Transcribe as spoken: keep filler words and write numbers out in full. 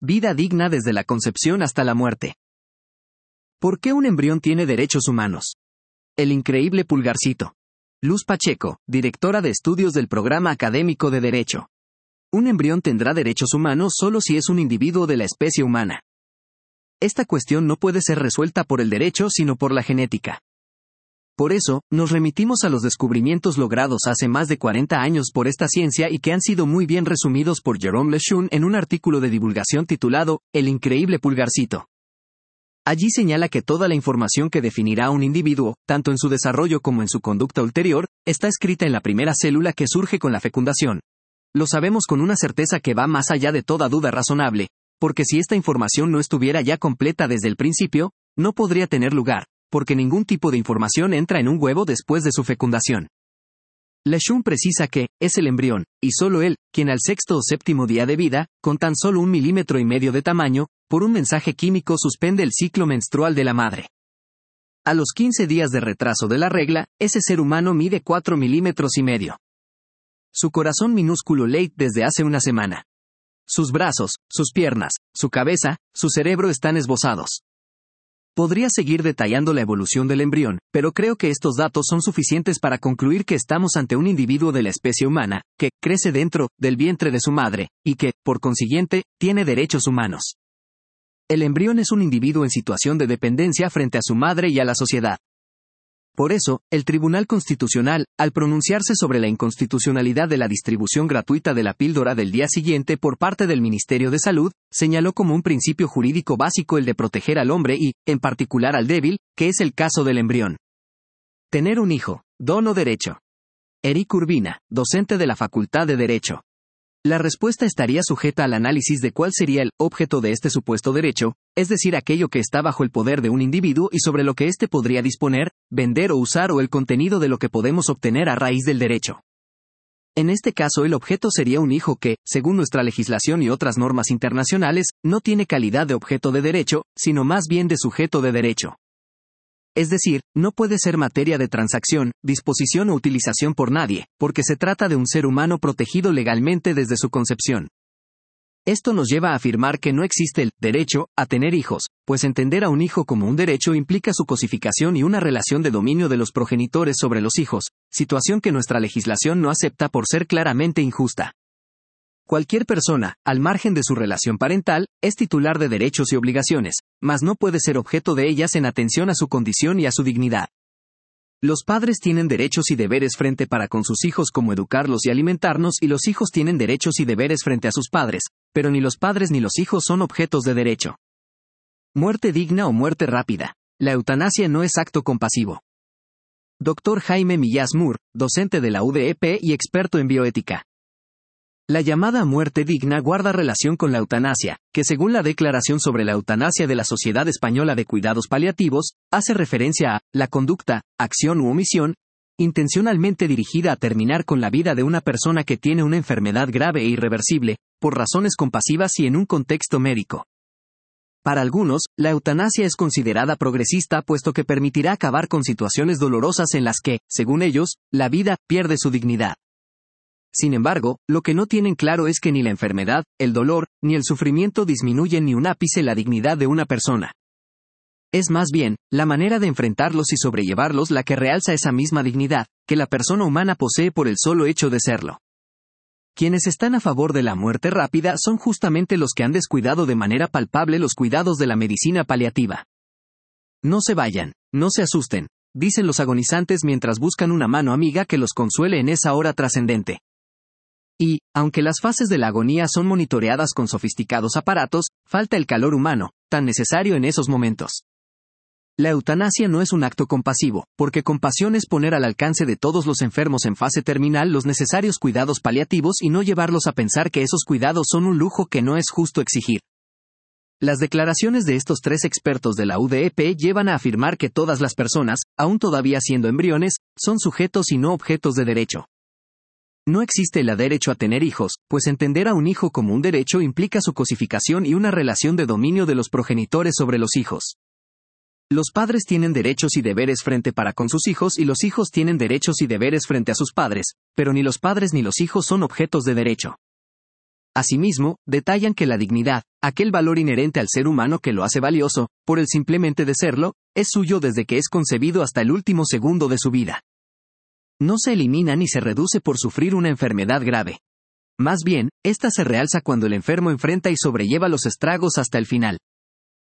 Vida digna desde la concepción hasta la muerte. ¿Por qué un embrión tiene derechos humanos? El increíble pulgarcito. Luz Pacheco, directora de estudios del Programa Académico de Derecho. Un embrión tendrá derechos humanos solo si es un individuo de la especie humana. Esta cuestión no puede ser resuelta por el derecho sino por la genética. Por eso, nos remitimos a los descubrimientos logrados hace más de cuarenta años por esta ciencia y que han sido muy bien resumidos por Jerome Lejeune en un artículo de divulgación titulado El increíble pulgarcito. Allí señala que toda la información que definirá a un individuo, tanto en su desarrollo como en su conducta ulterior, está escrita en la primera célula que surge con la fecundación. Lo sabemos con una certeza que va más allá de toda duda razonable, porque si esta información no estuviera ya completa desde el principio, no podría tener lugar, porque ningún tipo de información entra en un huevo después de su fecundación. Lejeune precisa que, es el embrión, y solo él, quien al sexto o séptimo día de vida, con tan solo un milímetro y medio de tamaño, por un mensaje químico suspende el ciclo menstrual de la madre. A los quince días de retraso de la regla, ese ser humano mide cuatro milímetros y medio. Su corazón minúsculo late desde hace una semana. Sus brazos, sus piernas, su cabeza, su cerebro están esbozados. Podría seguir detallando la evolución del embrión, pero creo que estos datos son suficientes para concluir que estamos ante un individuo de la especie humana, que crece dentro del vientre de su madre, y que, por consiguiente, tiene derechos humanos. El embrión es un individuo en situación de dependencia frente a su madre y a la sociedad. Por eso, el Tribunal Constitucional, al pronunciarse sobre la inconstitucionalidad de la distribución gratuita de la píldora del día siguiente por parte del Ministerio de Salud, señaló como un principio jurídico básico el de proteger al hombre y, en particular al débil, que es el caso del embrión. Tener un hijo, don o derecho. Eric Urbina, docente de la Facultad de Derecho. La respuesta estaría sujeta al análisis de cuál sería el objeto de este supuesto derecho, es decir, aquello que está bajo el poder de un individuo y sobre lo que éste podría disponer, vender o usar o el contenido de lo que podemos obtener a raíz del derecho. En este caso el objeto sería un hijo que, según nuestra legislación y otras normas internacionales, no tiene calidad de objeto de derecho, sino más bien de sujeto de derecho. Es decir, no puede ser materia de transacción, disposición o utilización por nadie, porque se trata de un ser humano protegido legalmente desde su concepción. Esto nos lleva a afirmar que no existe el derecho a tener hijos, pues entender a un hijo como un derecho implica su cosificación y una relación de dominio de los progenitores sobre los hijos, situación que nuestra legislación no acepta por ser claramente injusta. Cualquier persona, al margen de su relación parental, es titular de derechos y obligaciones, mas no puede ser objeto de ellas en atención a su condición y a su dignidad. Los padres tienen derechos y deberes frente para con sus hijos como educarlos y alimentarnos y los hijos tienen derechos y deberes frente a sus padres, pero ni los padres ni los hijos son objetos de derecho. Muerte digna o muerte rápida. La eutanasia no es acto compasivo. doctor Jaime Millás Moore, docente de la U D E P y experto en bioética. La llamada muerte digna guarda relación con la eutanasia, que según la Declaración sobre la Eutanasia de la Sociedad Española de Cuidados Paliativos, hace referencia a la conducta, acción u omisión, intencionalmente dirigida a terminar con la vida de una persona que tiene una enfermedad grave e irreversible, por razones compasivas y en un contexto médico. Para algunos, la eutanasia es considerada progresista puesto que permitirá acabar con situaciones dolorosas en las que, según ellos, la vida pierde su dignidad. Sin embargo, lo que no tienen claro es que ni la enfermedad, el dolor, ni el sufrimiento disminuyen ni un ápice la dignidad de una persona. Es más bien, la manera de enfrentarlos y sobrellevarlos la que realza esa misma dignidad, que la persona humana posee por el solo hecho de serlo. Quienes están a favor de la muerte rápida son justamente los que han descuidado de manera palpable los cuidados de la medicina paliativa. No se vayan, no se asusten, dicen los agonizantes mientras buscan una mano amiga que los consuele en esa hora trascendente. Y, aunque las fases de la agonía son monitoreadas con sofisticados aparatos, falta el calor humano, tan necesario en esos momentos. La eutanasia no es un acto compasivo, porque compasión es poner al alcance de todos los enfermos en fase terminal los necesarios cuidados paliativos y no llevarlos a pensar que esos cuidados son un lujo que no es justo exigir. Las declaraciones de estos tres expertos de la U D E P llevan a afirmar que todas las personas, aún todavía siendo embriones, son sujetos y no objetos de derecho. No existe el derecho a tener hijos, pues entender a un hijo como un derecho implica su cosificación y una relación de dominio de los progenitores sobre los hijos. Los padres tienen derechos y deberes frente para con sus hijos y los hijos tienen derechos y deberes frente a sus padres, pero ni los padres ni los hijos son objetos de derecho. Asimismo, detallan que la dignidad, aquel valor inherente al ser humano que lo hace valioso, por el simplemente de serlo, es suyo desde que es concebido hasta el último segundo de su vida. No se elimina ni se reduce por sufrir una enfermedad grave. Más bien, esta se realza cuando el enfermo enfrenta y sobrelleva los estragos hasta el final.